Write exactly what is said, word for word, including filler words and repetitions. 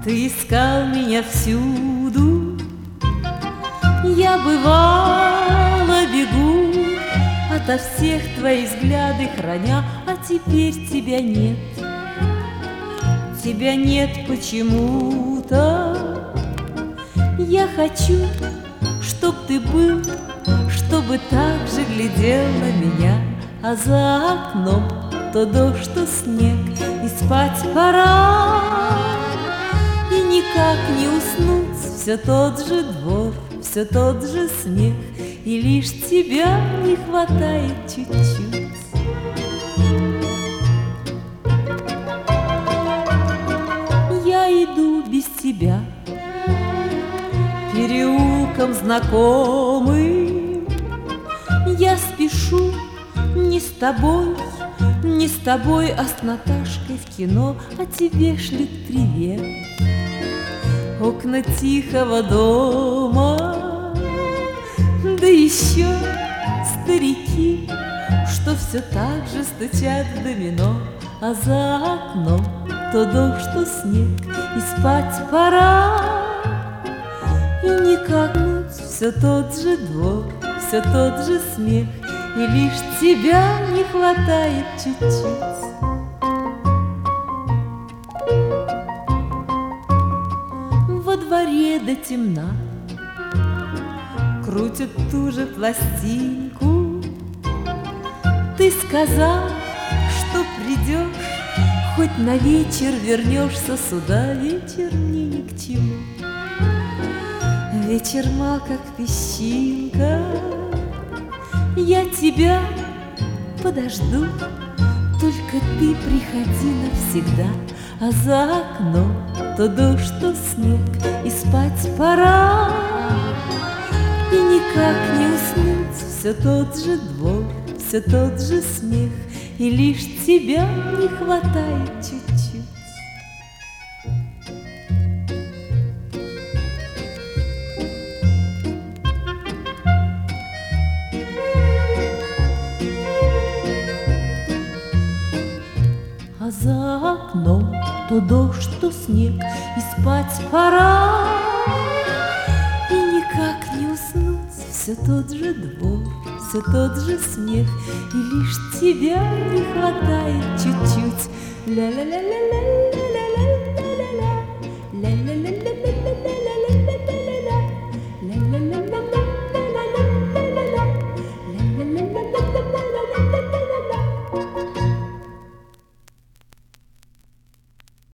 Ты искал меня всюду, я бывало бегу ото всех твои взгляды храня, а теперь тебя нет. Тебя нет почему-то. Я хочу, чтоб ты был, чтобы так же глядел на меня, а за окном то дождь, то снег, и спать пора. И никак не уснуть, все тот же двор, все тот же смех, и лишь тебя не хватает чуть-чуть. Я иду без тебя переулком знакомым, я спешу не с тобой, не с тобой, а с Наташкой в кино, а тебе шлют привет окна тихого дома, да еще старики, что все так же стучат в домино, а за окном то дождь, то снег, и спать пора. И никак ночь, все тот же двор, все тот же смех, и лишь тебя не хватает чуть-чуть. Во дворе до темна крутят ту же пластинку. Ты сказал, что придешь, хоть на вечер вернешься сюда. Вечер мне ни к чему, вечер мал, как песчинка. Я тебя подожду, только ты приходи навсегда, а за окном то дождь, то снег, и спать пора. И никак не уснуть, все тот же двор, все тот же смех, и лишь тебя не хватает чуть-чуть. А за окном то дождь, то снег, и спать пора. И никак не уснуть, все тот же двор, все тот же смех, и лишь тебя не хватает чуть-чуть. Ля-ля-ля-ля-ля.